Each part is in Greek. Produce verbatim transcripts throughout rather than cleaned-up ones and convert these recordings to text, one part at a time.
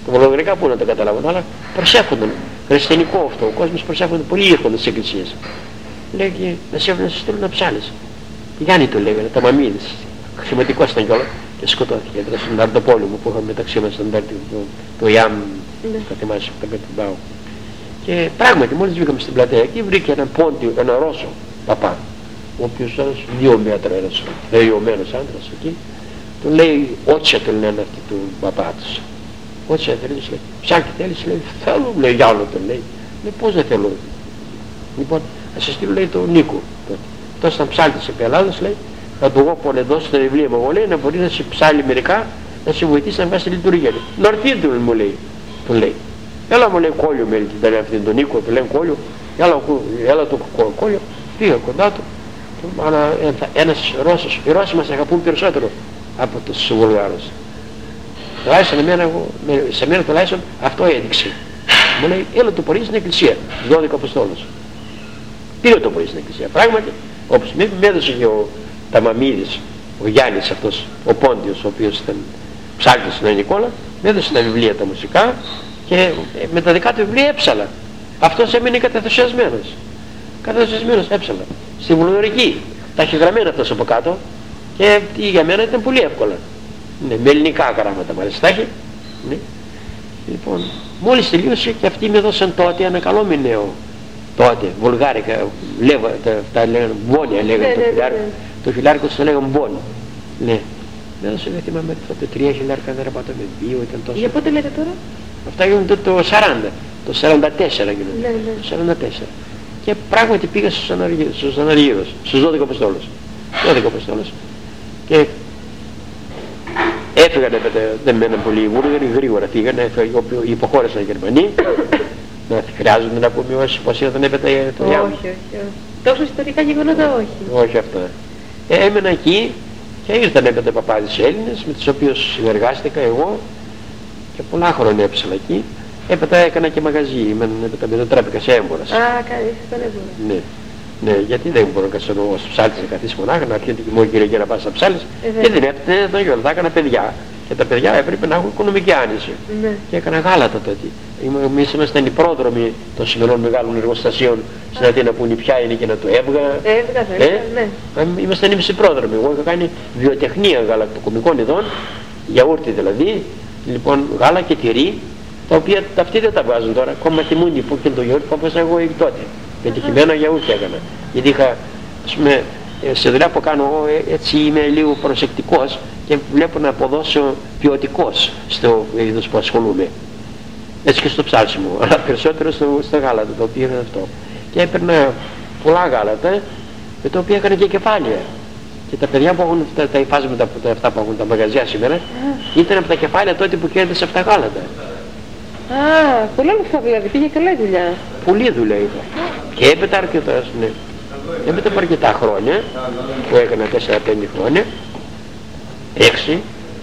Τα βολογρικά πού να τα καταλάβουν, αλλά προσέχονταν. Χριστιανικό αυτό, ο κόσμος προσέχονταν, πολύ ήρχονταν στις εκκλησίες. Λέγει να σε να σε στείλουν να ψάλεις. Γιάννη το λέγανε, τα μαμίδες. Χρηματικός ήταν κιόλας και σκοτώθηκε. Ήταν στον Αρτοπόλεμο που είχαμε μεταξύ μας στον Τάρτη, το, το Ιάμ, θα θυμάσαι, τον Κατυμπάου. Και πράγματι μόλις βγήκαμε στην πλατεία εκεί βρήκε έναν πόντιο, έναν Ρώσο παπά, ο οποίος ήταν δύο μέτρα ένας δεειωμένος άντρας εκεί. Του λέει, Ότσα τον λένε αυτοί του παπά τους. Ότσα θέλεις, λέει, ψάκι θέλεις, λέει, θέλω, λέει, για άλλο τον λέει. Λέει, πώς δεν θέλω. Λοιπόν, θα σε στείλω, λέει, τον Νίκο. Αυτός ήταν ψάλτης επί Ελλάδος, λέει, θα του εγώ δώσω το βιβλίο μου, λέει, να μπορεί να σε ψάλει μερικά, να σε βοηθήσει να βγάλει στη λειτουργία. Να έρθει του, μου λέει, τον λέει. Έλα μου λέει Κόλλιο με την αυτήν τον Νίκο, του λένε Κόλλιο, έλα, έλα το Κόλλιο, πήγα κοντά του, αλλά ένας Ρώσος, οι Ρώσοι μας αγαπούν περισσότερο από τους Βουλγάρους. Τουλάχιστον εμένα, σε μένα τουλάχιστον αυτό έδειξε. Μου λέει, έλα το πρωί στην εκκλησία, τους δώδεκα Αποστόλους. Πήγα το πρωί στην εκκλησία. Πράγματι, όπως με έδωσε και ο Ταμαμίδης, ο Γιάννης αυτός, ο Πόντιος, ο οποίος ήταν ψάλτης στην Νικόλα, με έδωσε τα βιβλία τα μουσικά και με τα δικά του βιβλία έψαλα. Αυτός έμεινε καταθουσιασμένος. Καταθουσιασμένος έψαλα. Στη Βουλγαρική. Τα είχε γραμμένα αυτός από κάτω και για μένα ήταν πολύ εύκολα. Ναι, με ελληνικά γράμματα μάλιστα τα είχε. Ναι. Λοιπόν, μόλις τελείωσε και αυτοί με δώσαν τότε ένα καλό μηνέο. Τότε, βουλγάρικα, λέβα, τα, τα λέγανε μπόνια λέγανε το χιλιάρικο. Το χιλιάρικο το λέγανε μπόνι. Ναι. Με έδωσε, δεν θυμάμαι τότε, τρία χιλιάρικα δεν rapatώ με δύο, ήταν τόσο. Για πότε λέτε τώρα? Αυτά γίνονται το σαράντα, το σαράντα τέσσερα γίνονται. Ναι, ναι. Το σαράντα τέσσερα. Και πράγματι πήγα στους Αναργύρους, στους δώδεκα Αποστόλους. δώδεκα Αποστόλους. Και έφυγαν, δεν μέναν πολύ οι Βούλγαροι, γρήγορα φύγανε, υποχώρησαν οι Γερμανοί. Να χρειάζονται να πούμε όσοι πως ήταν έπαιτα το Ιάμ. Όχι, όχι. Τόσο ιστορικά γεγονότα όχι. Όχι αυτά. Ε, έμενα εκεί και ήρθαν έπαιτα παπάδες Έλληνες με τους οποίους συνεργάστηκα εγώ και πολλά χρόνια έψαλα εκεί. Έπειτα έκανα και μαγαζί, έπειτα μετατράπηκα σε έμπορας. Α, καλή, στον έμπορα. Ναι. Ναι, γιατί δεν μπορώ να καθίσω ως ψάλτης να καθίσει μονάχα, να έρθει και μόνο κύριε και να πας να ψάλεις. Ε, και δεν έπρεπε, δεν θα έκανα παιδιά. Και τα παιδιά έπρεπε να έχουν οικονομική άνεση. Ναι. Και έκανα γάλατα τότε. Εμείς ήμασταν οι πρόδρομοι των σημερών μεγάλων εργοστασίων στην Αθήνα που είναι πια είναι και να το έβγα. Έβγαζα, ε? ναι. Ήμασταν εμείς οι πρόδρομοι. Εγώ είχα κάνει βιοτεχνία γαλακτοκομικών ειδών, γιαούρτι δηλαδή, λοιπόν γάλα και τυρί, τα οποία αυτοί δεν τα βγάζουν τώρα. Ακόμα θυμούνται που και το γιαούρτι που έπαιζα εγώ τότε. Πετυχημένα γιαούρτι έκανα. Γιατί είχα, ας πούμε, σε δουλειά που κάνω εγώ έτσι είμαι λίγο προσεκτικός και βλέπω να αποδώσω ποιοτικός στο είδος που ασχολούμαι. Έτσι και στο ψάλσιμο, αλλά περισσότερο στο, στα γάλατα, το οποίο είναι αυτό. Και έπαιρνα πολλά γάλατα, με τα οποία έκανα και κεφάλια. Και τα παιδιά που έχουν τα, τα υφάσματα, τα, αυτά που έχουν τα μαγαζιά σήμερα, ήταν από τα κεφάλια τότε που κέρδισα αυτά τα γάλατα. Α, πολλά λεφτά δηλαδή, πήγε καλά η δουλειά. Πολλή δουλειά είχα. Και έπειτα αρκετά, ναι. Έπειτα από αρκετά χρόνια, που έκανα τέσσερα πέντε χρόνια, έξι,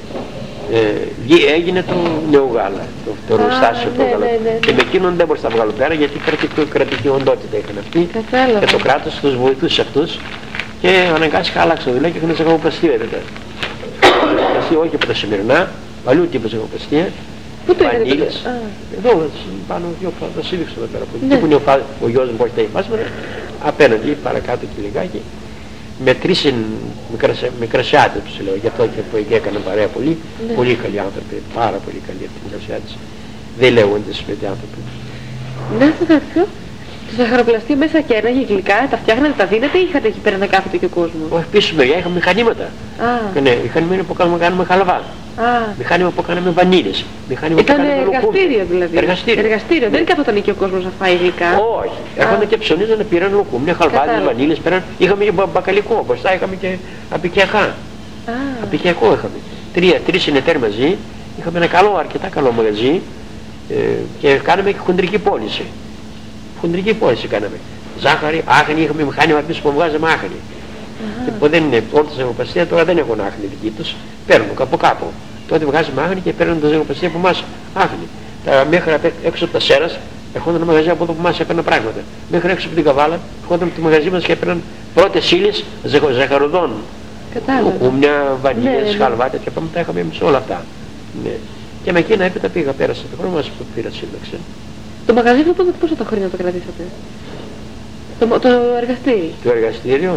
ε, έγινε το νέο γάλα, το, το ρουστάσιο το ναι, γάλα. Ναι, ναι. Και με εκείνον δεν μπορούσα να βγάλω πέρα γιατί κρατική, κρατική οντότητα είχαν αυτοί. Κατάλαβα. Και το κράτος τους βοηθούσε αυτούς και αναγκάστηκα άλλαξα δουλειά και έκανα ζαχαροπλαστεία έπειτα. Ζαχαροπλαστεία όχι από τα σημερινά, αλλού τύπου ζαχαροπλαστεία. Πού το έκανε τότε? Εδώ, πάνω δύο θα σύλληξω εδώ πέρα. Εκεί που είναι ο, ο γιος μου που έχει τα υφάσματα, απέναντι, παρακάτω και λιγάκι, με τρεις μικρασιάτες τους λέω, γι' αυτό και που εκεί έκανα παρέα πολύ, ναι. Πολύ καλοί άνθρωποι, πάρα πολύ καλοί αυτοί οι μικρασιάτες. Δεν λέγονται σπίτι άνθρωποι. Να σας ρωτήσω, το ζαχαροπλαστείο μέσα και ένα γλυκά, τα φτιάχνατε, τα δίνετε ή είχατε εκεί πέρα να κάθεται και ο κόσμος? Όχι, πίσω μεριά είχαμε μηχανήματα. Α. Ναι, μηχανήματα που κάνουμε, κάνουμε χαλβά. Α. Μηχάνημα που κάναμε βανίλες. Ήταν εργαστήριο δηλαδή. Εργαστήριο. εργαστήριο. Δεν καθόταν εκεί ο κόσμος να φάει γλυκά. Όχι. Έχανε και ψωνίζανε, πήραν λουκούμια, χαλβάδες, βανίλες, πήραν. Είχαμε και μπακαλικό, μπροστά είχαμε και απικιακά. Απικιακό είχαμε. Τρία, τρεις συνεταίροι μαζί. Είχαμε ένα καλό, αρκετά καλό μαγαζί ε, και κάναμε και χοντρική πώληση. Χοντρική πώληση κάναμε. Ζάχαρη, άχνη, είχαμε μηχάνημα πίσω που βγάζαμε άχνη. Που δεν είναι όλα τα ζαχαροπλαστεία τώρα δεν έχουν άχνη δική τους, παίρνουν από κάπου. Τότε βγάζουμε άχνη και παίρνουν τα ζαχαροπλαστεία από εμάς άχνη. Τα, μέχρι έξω από τα Σέρας ερχόταν ένα μαγαζί από εδώ που μας έπαιρναν πράγματα. Μέχρι έξω από την Καβάλα ερχόταν από το μαγαζί μας και έπαιρναν πρώτες ύλες ζαχαροδών. Λουκούμια, βανίλες, ναι, ναι. Χαλβάτια και πάμε τα είχαμε εμείς όλα αυτά. Ναι. Και με εκείνα έπειτα πήγα, πέρασα το χρόνο μας που πήρα σύνταξη. Το μαγαζί αυτό πόσο- πόσα τα χρόνια το κρατήσατε? Το, το εργαστήρι. Το εργαστήριο.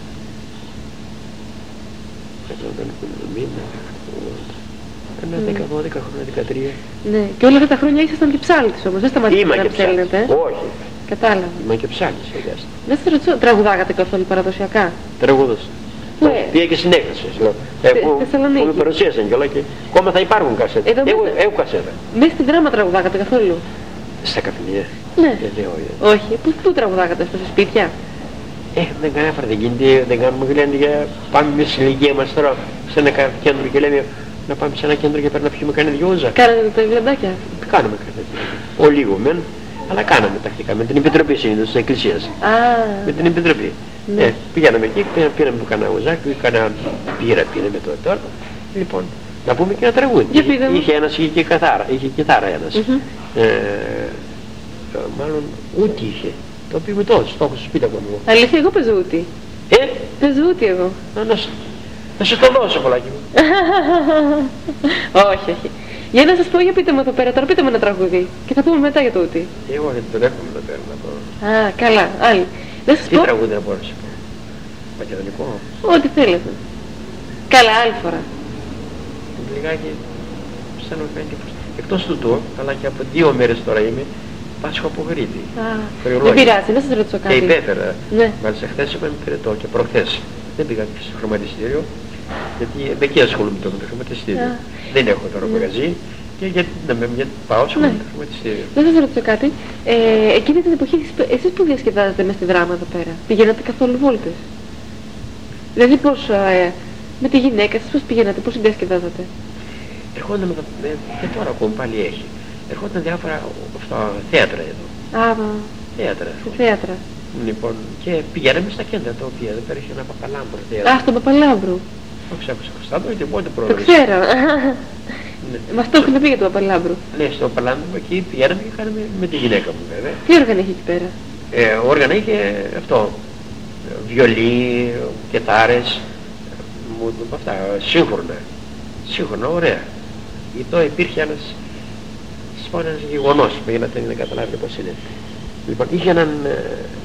Ένα δέκα δώδεκα χρόνια, δεκατρία. Ναι. Και όλα αυτά τα χρόνια ήσασταν και ψάλτης όμως. Δεν σταματήσατε Είμαι να και ψάλτης. ψέλνετε. Όχι. Κατάλαβα. Είμαι και ψάλτης. εργάστη. Δεν σας ρωτήσω, τραγουδάγατε καθόλου παραδοσιακά? Τραγούδος. Ναι. Πήγα και στην έκθεση. Που Θεσσαλονίκη. με παρουσίασαν κιόλα και ακόμα θα υπάρχουν κασέτες. Εδώ Έχω, μέσα- έχω κασέτα. Μέσα στη δράμα τραγουδάγατε καθόλου? Στα καφενεία. Ναι. Δεν λέω, ε. Όχι. Πού, πού τραγουδάγατε, στα σπίτια? Ε, δεν κανένα δεν γίνεται, δεν κάνουμε γλέντι για πάμε με στην ηλικία μας τώρα σε ένα κα- κέντρο και λέμε να πάμε σε ένα κέντρο και πρέπει να πιούμε κανένα δυο ούζα. Κάνατε τα γλεντάκια? Κάναμε κάτι τέτοιο. Ο λίγο μεν, αλλά κάναμε τακτικά με την Επιτροπή συνήθως της Εκκλησίας. Α, Με την Επιτροπή. Ναι. Ε, πηγαίναμε εκεί, πήρα- πήραμε το κανένα ουζάκι, κανένα πήρα, πήραμε τώρα τώρα. Λοιπόν, να πούμε και ένα τραγούδι. Για πείτε μου. Είχε ένας, είχε και καθάρα, είχε κιθάρα ένας. Μμμ. Ε, μάλλον ούτε είχε. Το πήγαμε τόσο, το έχω στο σπίτι ακόμα εγώ. αλήθεια, εγώ παίζω ούτι. Ε, Παίζω ούτι εγώ. να, να, σ- να σου το δώσω πολλάκι μου. όχι, όχι. Για να σας πω, για πείτε μου εδώ πέρα, τώρα πείτε μου ένα τραγούδι. Και θα πούμε μετά για το ούτι. Εγώ δεν τον έχουμε εδώ πέρα να πω. Α, καλά, άλλη. Να σας Τι πω, τραγούδι να μπορώ να σου πω. Μακεδονικό. ό,τι θέλετε. Καλά, άλλη φορά. Λιγάκι σαν να κάνει εντύπωση. Εκτός του του, αλλά και από δύο μέρες τώρα είμαι, πάσχω από γρήπη. Α, Χρεολόγια. δεν πειράζει, να σας ρωτήσω Και κάτι. υπέφερα. Ναι. Μάλιστα χθες είπαμε πυρετό και προχθές. Δεν πήγα στο χρηματιστήριο, γιατί με εκεί ασχολούμαι το με το χρηματιστήριο. Α. Δεν έχω τώρα μαγαζί και γιατί να με μια πάω στο Ναι. χρηματιστήριο. Να σας ρωτήσω κάτι. Ε, εκείνη την εποχή, εσείς- εσείς που διασκεδάζετε μες στη δράμα εδώ πέρα, πηγαίνατε καθόλου βόλτες? Δηλαδή πώς, ε, με τη γυναίκα σας πώς πηγαίνατε, πώς διασκεδάζατε? Ερχόταν με τα, ε, και τώρα ακόμα πάλι έχει. Ερχόταν διάφορα στα θέατρα εδώ. Α, Θέατρα. σε θέατρα. Λοιπόν, και πηγαίναμε στα κέντρα τα οποία εδώ πέρα είχε ένα Παπαλάμπρο Α, θέατρο. στον Παπαλάμπρου. Το ξέχασα Κωνσταντό, γιατί πότε Το πρόλαβες. ξέρω. Ναι. Μας το έχουν πει για τον Παπαλάμπρου. Ναι, στο Παλάμπρο εκεί πηγαίναμε και κάναμε με τη γυναίκα μου βέβαια. Τι όργανα έχει εκεί πέρα? Ε, όργανα είχε αυτό, βιολί, κετάρες, μου αυτά, σύγχρονα, σύγχρονα, ωραία. Εδώ υπήρχε ένας, σας πω ένας γεγονός, που για να θέλει να καταλάβει πώς είναι. Λοιπόν, είχε έναν, ε,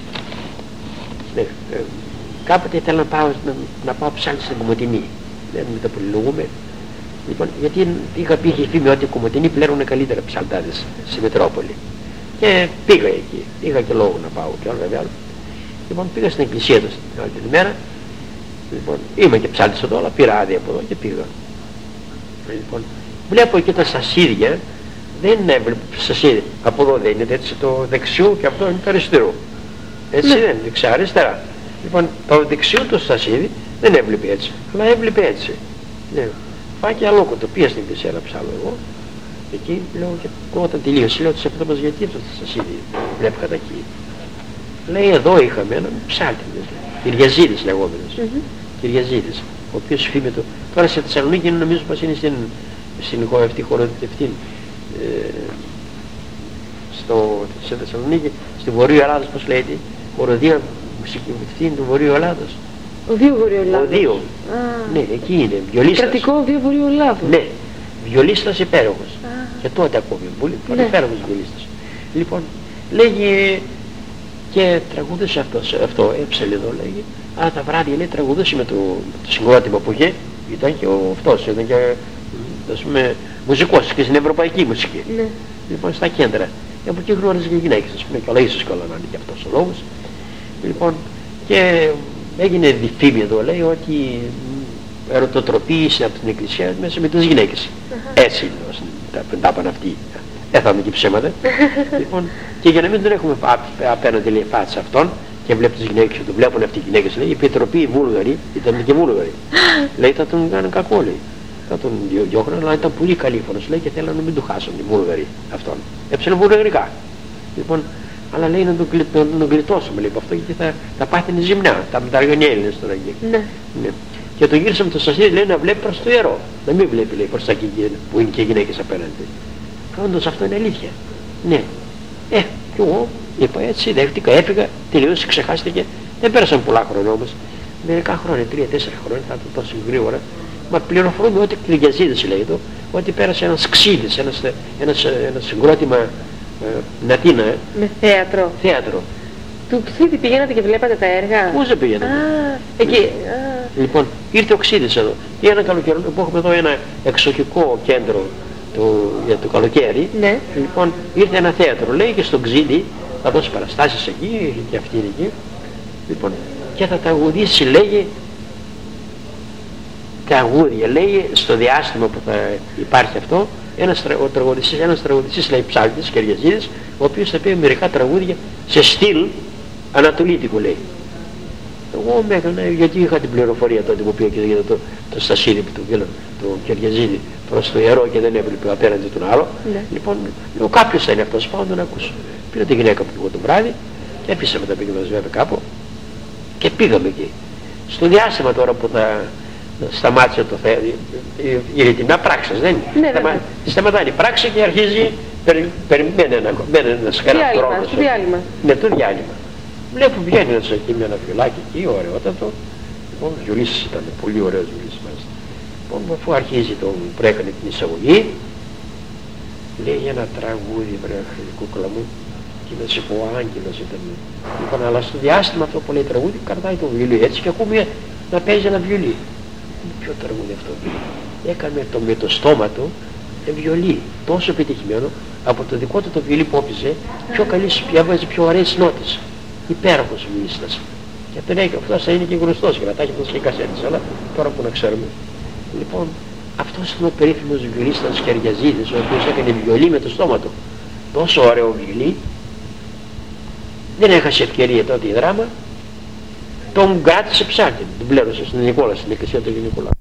ναι, ε, κάποτε ήθελα να πάω, να, να πάω ψάλτη στην Κομωτινή, δεν με το πολυλογούμε. Λοιπόν, γιατί είχα πει, είχε φήμη ότι οι Κομωτινοί πλέον καλύτερα ψαλτάδες στη Μητρόπολη. Και πήγα εκεί, είχα και λόγο να πάω και όλα βέβαια. Λοιπόν, πήγα στην εκκλησία του την άλλη την ημέρα. Λοιπόν, είμαι και ψάλτης εδώ, αλλά πήρα άδεια από εδώ και πήγα. Λοιπόν, βλέπω εκεί τα σασίδια, δεν έβλεπε σασίδια. Από εδώ δεν είναι έτσι το δεξιό και αυτό είναι το αριστερό. Έτσι Ναι. δεν είναι, δεξιά αριστερά. Λοιπόν, το δεξιό του σασίδι δεν έβλεπε έτσι, αλλά έβλεπε έτσι. Ναι. Πάει και αλόκοτο, πήγα στην εκκλησία να ψάλω εγώ. Εκεί λέω και όταν τελείωσε, λέω σε αυτό μας γιατί αυτό το σασίδι βλέπει κατά εκεί. Λέει εδώ είχαμε έναν ψάλτη, Κυριαζίδης λεγόμενος. Μμμ. Κυριαζίδης, ο οποίος φήμεται. Τώρα σε Θεσσαλονίκη νομίζω πως είναι στην, στην αυτή χωροτευτή. Ε, στο, σε Θεσσαλονίκη, στη Βορείο Ελλάδος, πώς λέγεται, χοροδία μουσική του Βορείου Ελλάδος. Ο Δύο Βορειοελλάδος. Ο Δύο. Α, Ναι, εκεί είναι, βιολίστας. κρατικό Δύο Βορειοελλάδος. Ναι, βιολίστας υπέροχος. Α. Και τότε ακόμη, πολύ, πολύ Ναι. υπέροχος βιολίστας. Λοιπόν, λέγει και τραγουδούσε αυτός, αυτό, έψελε εδώ λέγει. Α, τα βράδια λέει τραγουδούσε με το, το συγκρότημα που είχε, ήταν και ο αυτός, ήταν και ας πούμε μουσικός και στην ευρωπαϊκή μουσική. Ναι. Λοιπόν, στα κέντρα. Και από εκεί γνώριζε και γυναίκες, ας πούμε, και όλα ίσως καλά να είναι και αυτός ο λόγος. Λοιπόν, και έγινε διφήμη εδώ, λέει, ότι ερωτοτροπίησε από την εκκλησία μέσα με τις γυναίκες. Έτσι είναι, ως τα πεντάπαν αυτοί. Δεν θα είναι και ψέματα. Λοιπόν, και για να μην τον έχουμε α- απέναντι λέει φάτσα αυτόν και βλέπει τις γυναίκες και το βλέπουν αυτοί οι γυναίκες, λέει, η Επιτροπή οι Βούλγαροι, ήταν και Βούλγαροι, λέει, θα τον κάνουν κακό, λέει. Θα τον διώ- διώχνουν, αλλά ήταν πολύ καλήφωνος, λέει, και θέλανε να μην του χάσουν οι Βούλγαροι αυτόν. Έψανε βουλγαρικά. Λοιπόν, αλλά λέει να τον, κλει, να τον γλιτώσουμε, λέει, από αυτό, γιατί θα, θα πάθαινε ζημιά, τα μεταργωνία Έλληνες τώρα εκεί. Ναι. Ναι. Και το γύρισαμε το σασίδι, λέει, να βλέπει προς το ιερό. Να μην βλέπει, λέει, προς τα εκεί που είναι και γυναίκες απέναντι. Όντως αυτό είναι αλήθεια. Ναι. Ε, και εγώ είπα έτσι, δέχτηκα, έφυγα, τελείωσε, ξεχάστηκε. Δεν πέρασαν πολλά χρόνια όμως. Μερικά χρόνια, τρία-τέσσερα χρόνια, θα ήταν τόσο γρήγορα. Μα πληροφορούμε ότι Κυριαζίδης λέει εδώ, ότι πέρασε ένας ξύλης, ένας, ένας, ένας συγκρότημα ε, Νατίνα, ε, Με θέατρο. θέατρο. Του Ξίδη πηγαίνατε και βλέπατε τα έργα. Πώς δεν πήγαινε. Α, εκεί. Α, Λοιπόν, ήρθε ο Ξύδης εδώ. Και ένα καλοκαίρι που έχουμε εδώ ένα εξοχικό κέντρο το, για το καλοκαίρι. ναι. Λοιπόν, ήρθε ένα θέατρο, λέει, και στον Ξύδη θα δώσει παραστάσεις εκεί, έχει και αυτή εκεί. Λοιπόν, και θα τραγουδήσει, λέγει, τραγούδια, λέει, στο διάστημα που θα υπάρχει αυτό, ένας, ο τραγουδιστής, ένας τραγουδιστής, λέει, Ψάλτης, Κεριαζίδης, ο οποίος θα πει μερικά τραγούδια σε στυλ ανατολίτικο, λέει. Εγώ με έκανα, γιατί είχα την πληροφορία τότε που πήγα και είδα το, το στασίδι που του βγήκε το Κεριαζίδη προς το ιερό και δεν έβλεπε απέναντι τον άλλο. Ναι. Λοιπόν, λέω, κάποιος θα είναι αυτός, πάω να τον ακούσω. Πήρα τη γυναίκα που πήγα το βράδυ και έπεισα μετά πήγε μας βέβαια κάπου και πήγαμε εκεί. Στο διάστημα τώρα που θα σταμάτησε το θέμα, η ρητινά πράξη, δεν είναι. Ναι, Σταμα, σταματάει η πράξη και αρχίζει, περι, περιμένει ένα, ένας χαρακτρόνος. Το διάλειμμα. Ναι, το διάλειμμα. Βλέπω βγαίνει ένας εκεί με ένα φιολάκι εκεί, ωραιότατο. Λοιπόν, Γιουλής ήταν, πολύ ωραίος Γιουλής μάλιστα. Λοιπόν, αφού αρχίζει το που έκανε την εισαγωγή, λέει ένα τραγούδι, βρε κούκλα μου, και να σε πω ο άγγελος ήταν. Λοιπόν, αλλά στο διάστημα αυτό που λέει τραγούδι, κρατάει το βιολί έτσι και ακούμε να παίζει ένα βιολί. Ποιο τραγούδι αυτό? Έκανε το με το στόμα του βιολί, τόσο επιτυχημένο, από το δικό του το βιολί που όπιζε, πιο καλή, έβαζε πιο ωραίες νότες. Υπέροχος βιολίστας. Και τον λέει, αυτός θα είναι και γνωστός και μετά έχει δώσει και κασέτες, αλλά τώρα που να ξέρουμε. Λοιπόν, αυτός ήταν ο περίφημος βιολίστας Κεριαζίδης, ο οποίος έκανε βιολί με το στόμα του. Τόσο ωραίο βιολί, δεν έχασε ευκαιρία τότε η δράμα, τον κράτησε ψάρτη, τον πλέρωσε στην Νικόλα, στην εκκλησία του Νικόλα.